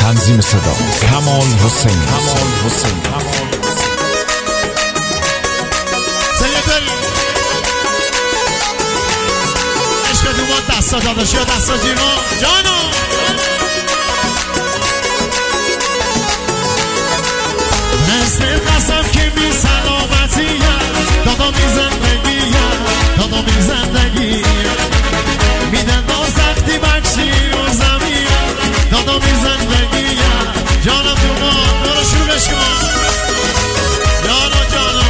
تنظیم صدا کمال حسین. عشق دومان دستا داداشی و دستا جیران جانو مثل قسم که بی سلامتی دادا بی زندگی دادا بی زندگی میدن با سختی بچی و زمین دادا بی زندگی جانم دومان برو شروعش کن جانو جانو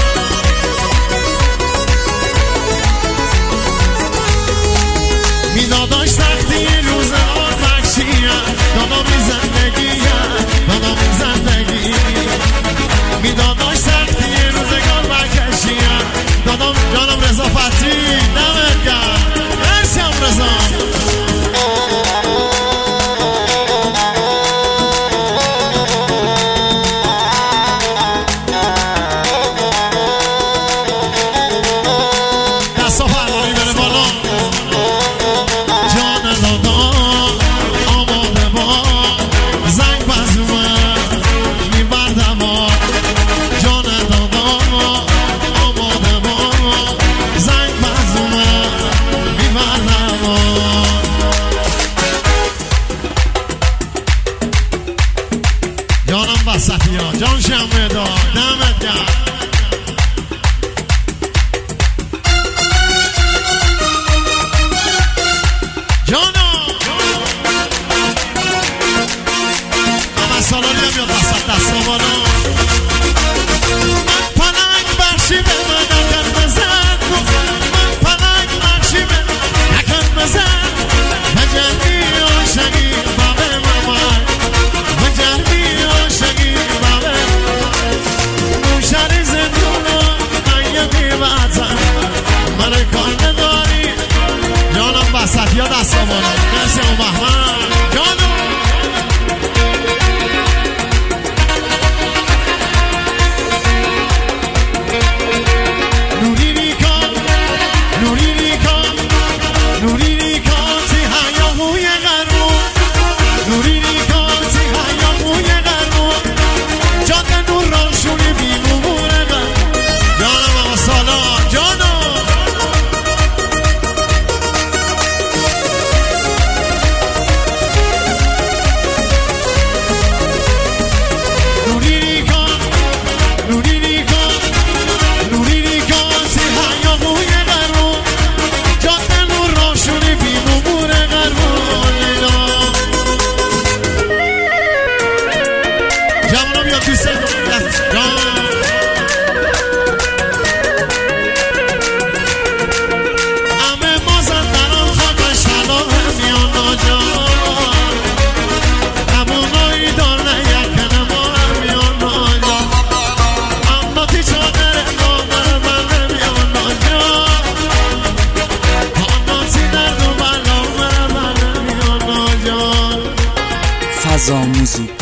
میداداش سختی روز آن بخشی دادا بی زندگی دادا بی زندگی میداداش سختی روزگار بکشی دادم جانم رضا فتی دمت گرم مرسی هم رضا دستا فرمانی بره بالا جان دادا آماده با زنگ بزومه میبردم جان دادا آماده با زنگ بزومه میبردم جانم وسطی ها جان شمه دار دمت گرم سالانی هم یا دستا بالا من پلنگ بخشی به من نکن بزن من پلنگ بخشی به من نکن بزن بجرمی عاشقی بابه مامان بجرمی عاشقی بابه نوشری زندونو نگه بیبزن من کار نداری جانم وسط یا دستا بالا مرسی و محمد جانم فضا موزیک